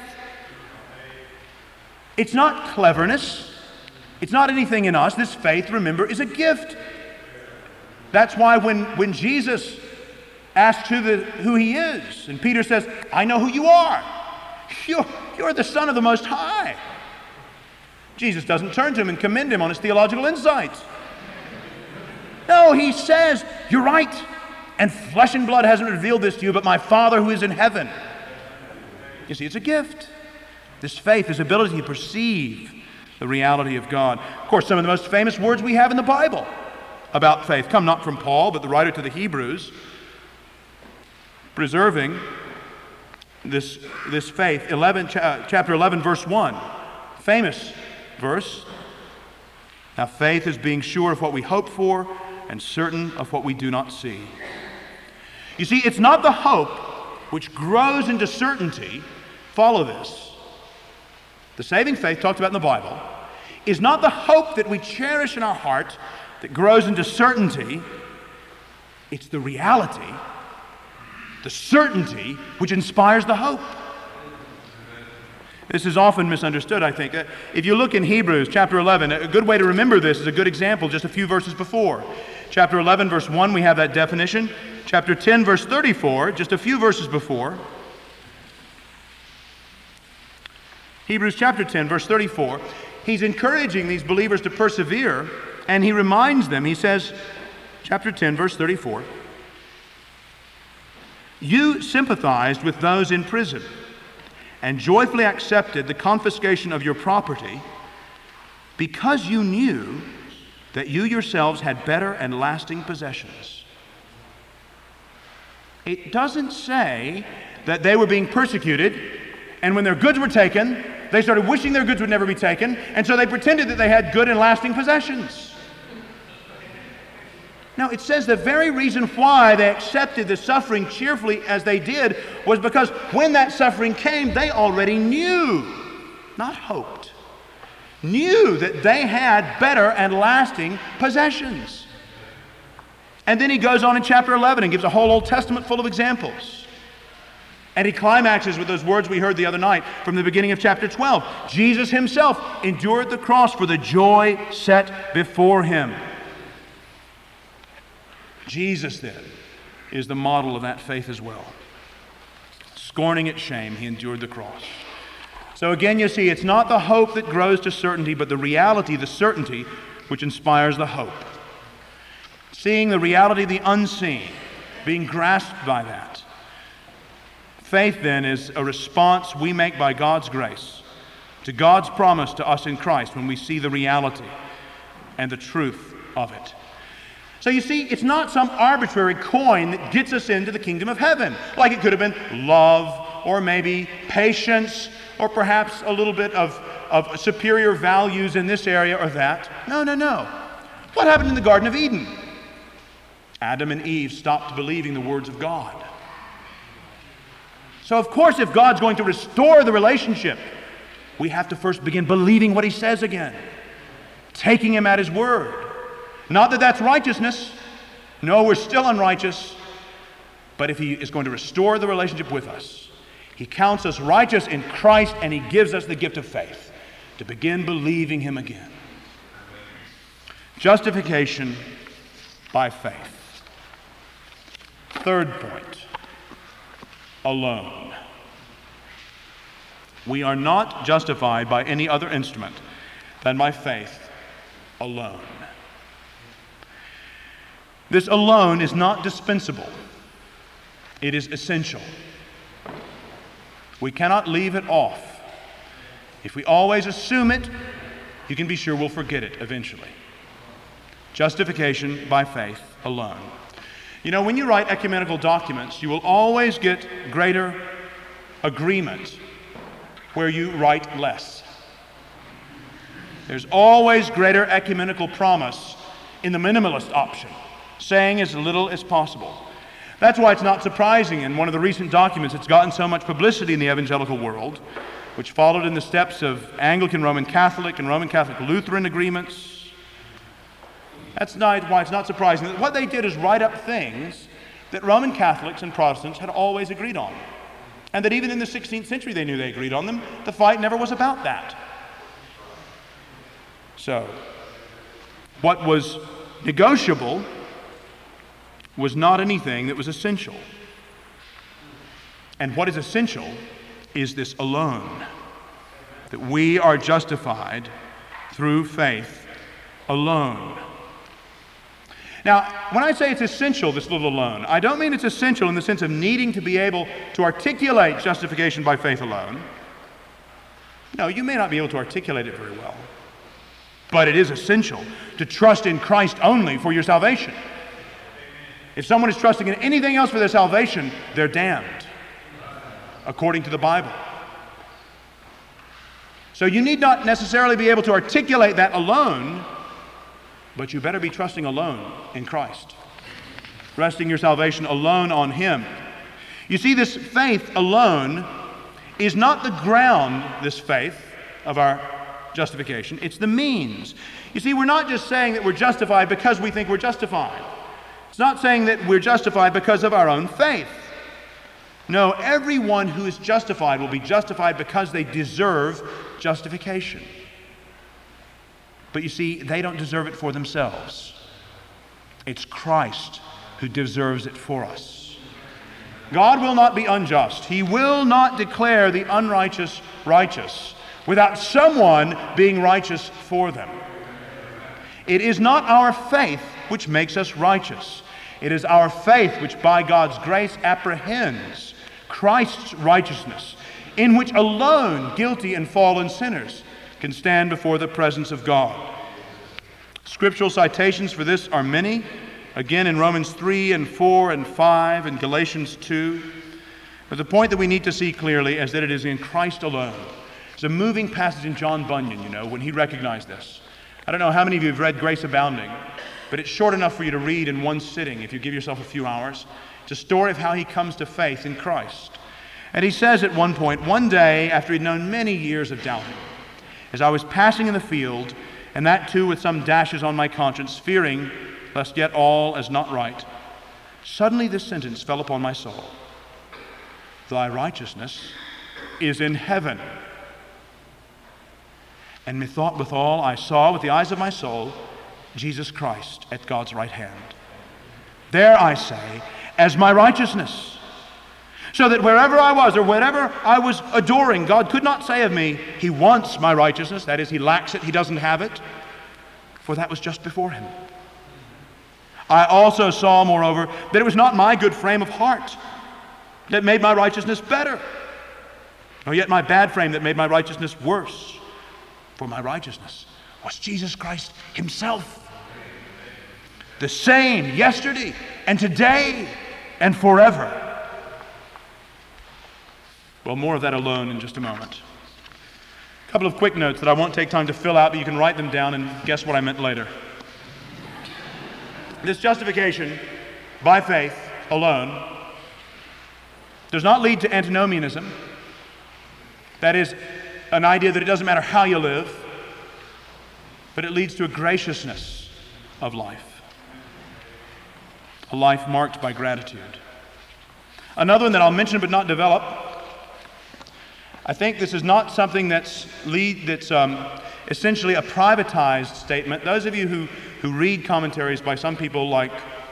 S1: It's not cleverness. It's not anything in us. This faith, remember, is a gift. That's why when Jesus asked who He is, and Peter says, I know who you are. You're the Son of the Most High. Jesus doesn't turn to him and commend him on his theological insight. No, He says, you're right. And flesh and blood hasn't revealed this to you, but my Father who is in heaven. You see, it's a gift. This faith, this ability to perceive the reality of God. Of course, some of the most famous words we have in the Bible about faith come not from Paul, but the writer to the Hebrews, preserving this faith. Chapter 11, verse 1, famous verse. Now faith is being sure of what we hope for and certain of what we do not see. You see, it's not the hope which grows into certainty. Follow this. The saving faith talked about in the Bible is not the hope that we cherish in our heart that grows into certainty. It's the reality, the certainty, which inspires the hope. This is often misunderstood, I think. If you look in Hebrews chapter 11, a good way to remember this is a good example just a few verses before. Chapter 11, verse 1, we have that definition. Chapter 10, verse 34, just a few verses before. Hebrews chapter 10, verse 34, he's encouraging these believers to persevere, and he reminds them, he says, chapter 10, verse 34, you sympathized with those in prison and joyfully accepted the confiscation of your property because you knew that you yourselves had better and lasting possessions. It doesn't say that they were being persecuted, and when their goods were taken, they started wishing their goods would never be taken, and so they pretended that they had good and lasting possessions. No, it says the very reason why they accepted the suffering cheerfully as they did was because when that suffering came, they already knew, not hoped, knew that they had better and lasting possessions. And then he goes on in chapter 11 and gives a whole Old Testament full of examples. And he climaxes with those words we heard the other night from the beginning of chapter 12. Jesus himself endured the cross for the joy set before him. Jesus, then, is the model of that faith as well. Scorning its shame, he endured the cross. So again, you see, it's not the hope that grows to certainty, but the reality, the certainty, which inspires the hope. Seeing the reality of the unseen, being grasped by that. Faith, then, is a response we make by God's grace to God's promise to us in Christ when we see the reality and the truth of it. So you see, it's not some arbitrary coin that gets us into the kingdom of heaven, like it could have been love, or maybe patience, or perhaps a little bit of superior values in this area or that. No. What happened in the Garden of Eden? Adam and Eve stopped believing the words of God. So of course, if God's going to restore the relationship, we have to first begin believing what He says again, taking Him at His word. Not that that's righteousness. No, we're still unrighteous. But if He is going to restore the relationship with us, He counts us righteous in Christ, and He gives us the gift of faith to begin believing Him again. Justification by faith. Third point, alone. We are not justified by any other instrument than by faith alone. This alone is not dispensable. It is essential. We cannot leave it off. If we always assume it, you can be sure we'll forget it eventually. Justification by faith alone. You know, when you write ecumenical documents, you will always get greater agreement where you write less. There's always greater ecumenical promise in the minimalist option, saying as little as possible. That's why it's not surprising in one of the recent documents that's gotten so much publicity in the evangelical world, which followed in the steps of Anglican Roman Catholic and Roman Catholic Lutheran agreements. That's not why it's not surprising that what they did is write up things that Roman Catholics and Protestants had always agreed on. And that even in the 16th century they knew they agreed on them. The fight never was about that. So, what was negotiable was not anything that was essential. And what is essential is this alone. That we are justified through faith alone. Now, when I say it's essential, this little alone, I don't mean it's essential in the sense of needing to be able to articulate justification by faith alone. No, you may not be able to articulate it very well. But it is essential to trust in Christ only for your salvation. If someone is trusting in anything else for their salvation, they're damned, according to the Bible. So you need not necessarily be able to articulate that alone, but you better be trusting alone in Christ, resting your salvation alone on Him. You see, this faith alone is not the ground, this faith of our justification, it's the means. You see, we're not just saying that we're justified because we think we're justified. It's not saying that we're justified because of our own faith. No, everyone who is justified will be justified because they deserve justification. But you see, they don't deserve it for themselves. It's Christ who deserves it for us. God will not be unjust. He will not declare the unrighteous righteous without someone being righteous for them. It is not our faith which makes us righteous. It is our faith which by God's grace apprehends Christ's righteousness, in which alone guilty and fallen sinners can stand before the presence of God. Scriptural citations for this are many, again in Romans 3 and 4 and 5 and Galatians 2. But the point that we need to see clearly is that it is in Christ alone. It's a moving passage in John Bunyan, when he recognized this. I don't know how many of you have read Grace Abounding, but it's short enough for you to read in one sitting if you give yourself a few hours. It's a story of how he comes to faith in Christ. And he says at one point, one day after he'd known many years of doubting, as I was passing in the field, and that too with some dashes on my conscience, fearing lest yet all is not right, suddenly this sentence fell upon my soul. Thy righteousness is in heaven. And methought withal I saw with the eyes of my soul Jesus Christ at God's right hand. There I say, as my righteousness. So that wherever I was or whatever I was adoring, God could not say of me, He wants my righteousness. That is, He lacks it, He doesn't have it. For that was just before Him. I also saw, moreover, that it was not my good frame of heart that made my righteousness better, nor yet my bad frame that made my righteousness worse. For my righteousness was Jesus Christ Himself. The same yesterday and today and forever. Well, more of that alone in just a moment. A couple of quick notes that I won't take time to fill out, but you can write them down and guess what I meant later. This justification by faith alone does not lead to antinomianism. That is, an idea that it doesn't matter how you live, but it leads to a graciousness of life. A life marked by gratitude. Another one that I'll mention but not develop. I think this is not something that's essentially a privatized statement. Those of you who read commentaries by some people like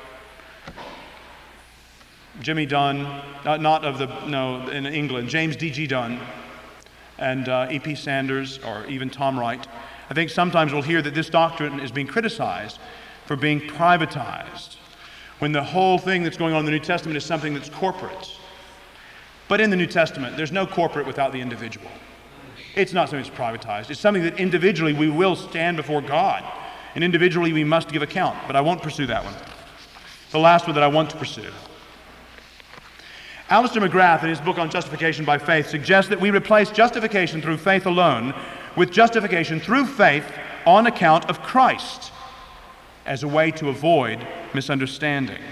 S1: Jimmy Dunn, in England, James D.G. Dunn, and E.P. Sanders, or even Tom Wright, I think sometimes we'll hear that this doctrine is being criticized for being privatized, when the whole thing that's going on in the New Testament is something that's corporate. But in the New Testament, there's no corporate without the individual. It's not something that's privatized. It's something that individually we will stand before God, and individually we must give account. But I won't pursue that one. The last one that I want to pursue. Alistair McGrath, in his book on justification by faith, suggests that we replace justification through faith alone with justification through faith on account of Christ, as a way to avoid misunderstanding.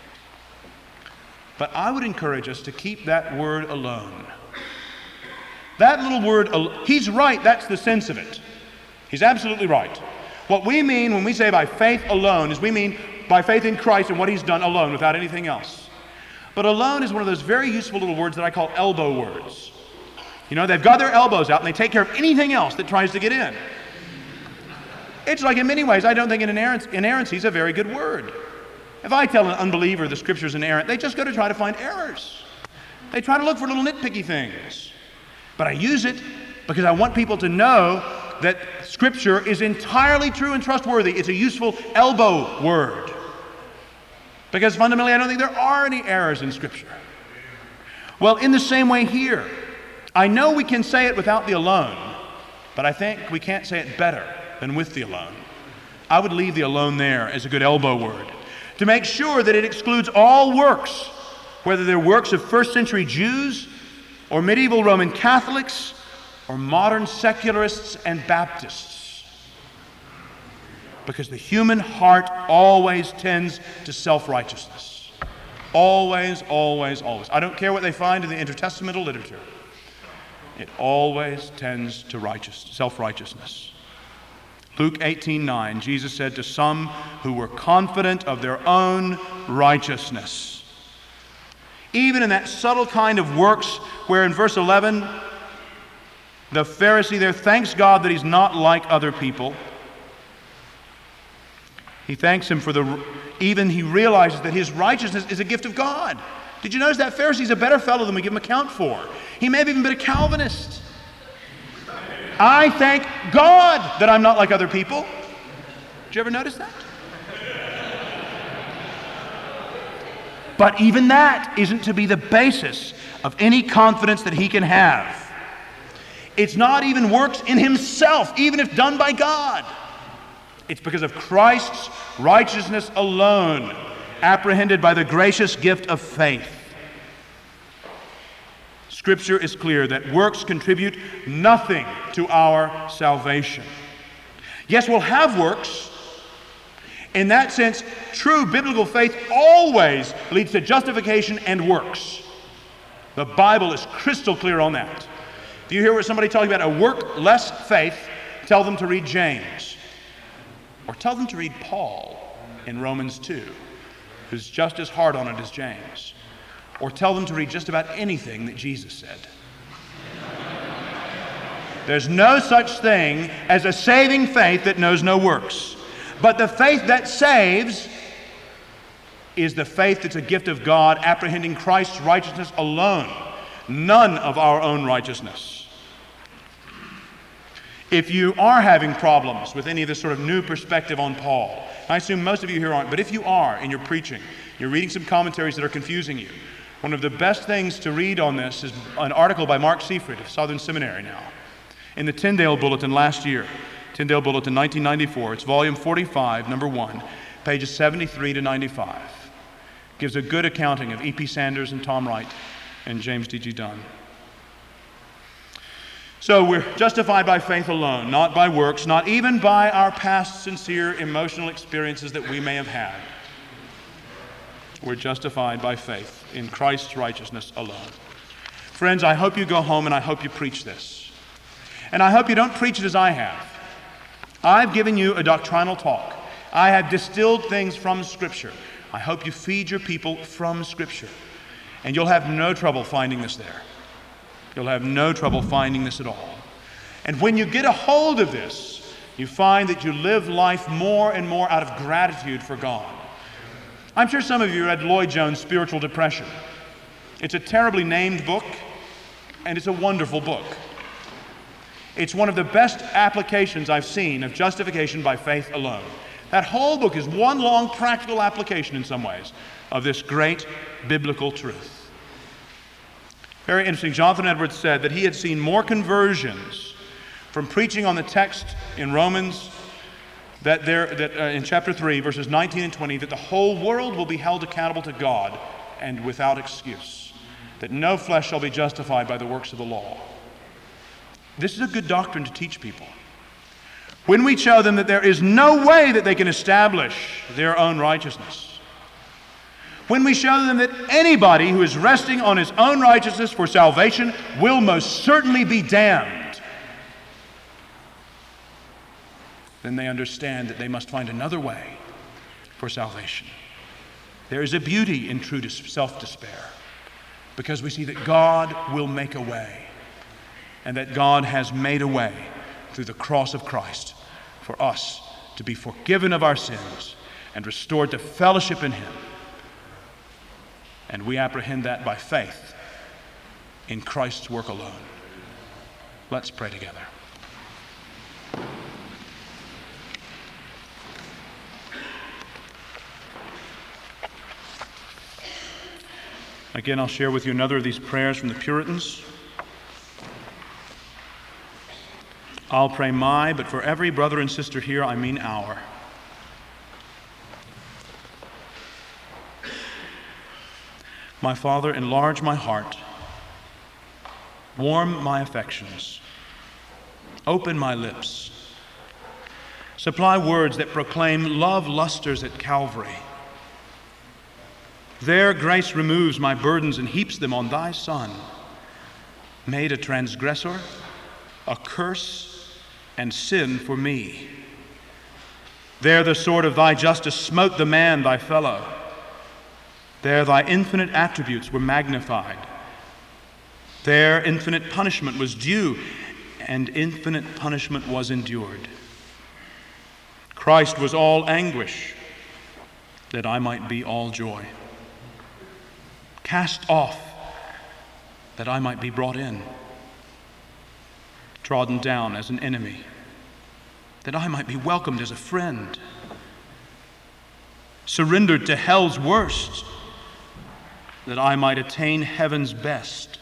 S1: But I would encourage us to keep that word alone. That little word, he's right, that's the sense of it. He's absolutely right. What we mean when we say by faith alone is we mean by faith in Christ and what he's done alone, without anything else. But alone is one of those very useful little words that I call elbow words. You know, they've got their elbows out and they take care of anything else that tries to get in. It's like in many ways, I don't think inerrancy is a very good word. If I tell an unbeliever the Scripture's inerrant, they just go to try to find errors. They try to look for little nitpicky things. But I use it because I want people to know that Scripture is entirely true and trustworthy. It's a useful elbow word. Because fundamentally, I don't think there are any errors in Scripture. Well, in the same way here, I know we can say it without the alone, but I think we can't say it better than with the alone. I would leave the alone there as a good elbow word, to make sure that it excludes all works, whether they're works of first century Jews or medieval Roman Catholics or modern secularists and Baptists. Because the human heart always tends to self-righteousness. Always, always, always. I don't care what they find in the intertestamental literature. It always tends to self-righteousness. Luke 18:9, Jesus said to some who were confident of their own righteousness. Even in that subtle kind of works where in verse 11, the Pharisee there thanks God that he's not like other people. He thanks him for he realizes that his righteousness is a gift of God. Did you notice that Pharisee's a better fellow than we give him account for? He may have even been a Calvinist. I thank God that I'm not like other people. Did you ever notice that? But even that isn't to be the basis of any confidence that he can have. It's not even works in himself, even if done by God. It's because of Christ's righteousness alone, apprehended by the gracious gift of faith. Scripture is clear that works contribute nothing to our salvation. Yes, we'll have works. In that sense, true biblical faith always leads to justification and works. The Bible is crystal clear on that. If you hear somebody talking about a work-less faith, tell them to read James. Or tell them to read Paul in Romans 2, who's just as hard on it as James. Or tell them to read just about anything that Jesus said. There's no such thing as a saving faith that knows no works. But the faith that saves is the faith that's a gift of God, apprehending Christ's righteousness alone, none of our own righteousness. If you are having problems with any of this sort of new perspective on Paul, I assume most of you here aren't, but if you are in your preaching, you're reading some commentaries that are confusing you, one of the best things to read on this is an article by Mark Seafried of Southern Seminary now, in the Tyndale Bulletin last year, Tyndale Bulletin 1994. It's volume 45, number 1, pages 73 to 95. Gives a good accounting of E.P. Sanders and Tom Wright and James D.G. Dunn. So we're justified by faith alone, not by works, not even by our past sincere emotional experiences that we may have had. We're justified by faith in Christ's righteousness alone. Friends, I hope you go home and I hope you preach this. And I hope you don't preach it as I have. I've given you a doctrinal talk. I have distilled things from Scripture. I hope you feed your people from Scripture. And you'll have no trouble finding this there. You'll have no trouble finding this at all. And when you get a hold of this, you find that you live life more and more out of gratitude for God. I'm sure some of you read Lloyd Jones' Spiritual Depression. It's a terribly named book, and it's a wonderful book. It's one of the best applications I've seen of justification by faith alone. That whole book is one long practical application in some ways of this great biblical truth. Very interesting. Jonathan Edwards said that he had seen more conversions from preaching on the text in Romans that in chapter 3, verses 19 and 20, that the whole world will be held accountable to God and without excuse, that no flesh shall be justified by the works of the law. This is a good doctrine to teach people. When we show them that there is no way that they can establish their own righteousness, when we show them that anybody who is resting on his own righteousness for salvation will most certainly be damned, then they understand that they must find another way for salvation. There is a beauty in true self-despair because we see that God will make a way, and that God has made a way through the cross of Christ for us to be forgiven of our sins and restored to fellowship in Him. And we apprehend that by faith in Christ's work alone. Let's pray together. Again, I'll share with you another of these prayers from the Puritans. I'll pray my, but for every brother and sister here, I mean our. My Father, enlarge my heart, warm my affections, open my lips, supply words that proclaim love lusters at Calvary. There grace removes my burdens and heaps them on thy Son, made a transgressor, a curse, and sin for me. There the sword of thy justice smote the man, thy fellow. There thy infinite attributes were magnified. There infinite punishment was due, and infinite punishment was endured. Christ was all anguish, that I might be all joy. Cast off, that I might be brought in. Trodden down as an enemy, that I might be welcomed as a friend. Surrendered to hell's worst, that I might attain heaven's best.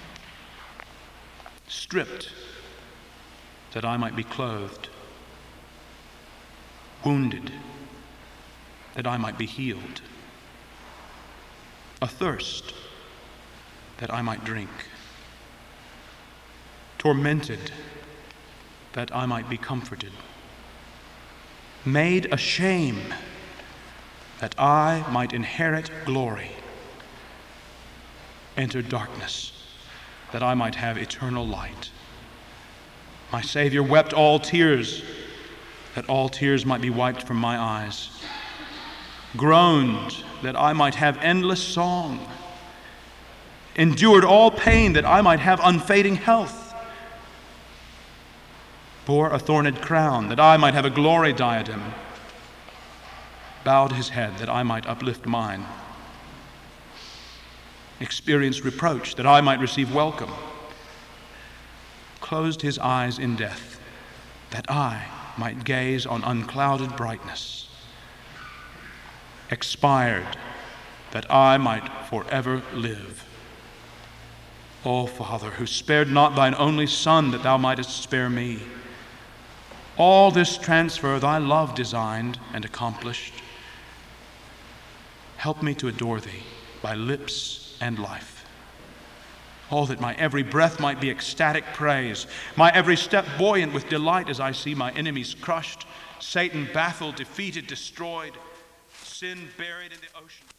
S1: Stripped, that I might be clothed. Wounded, that I might be healed. Athirst, that I might drink. Tormented, that I might be comforted. Made a shame, that I might inherit glory. Entered darkness, that I might have eternal light. My Savior wept all tears, that all tears might be wiped from my eyes. Groaned, that I might have endless song. Endured all pain, that I might have unfading health. Bore a thorned crown, that I might have a glory diadem. Bowed his head, that I might uplift mine. Experienced reproach, that I might receive welcome. Closed his eyes in death, that I might gaze on unclouded brightness. Expired, that I might forever live. O Father, who spared not thine only Son, that thou mightest spare me. All this transfer thy love designed and accomplished. Help me to adore thee by lips and life. Oh, that my every breath might be ecstatic praise, my every step buoyant with delight as I see my enemies crushed, Satan baffled, defeated, destroyed, sin buried in the ocean.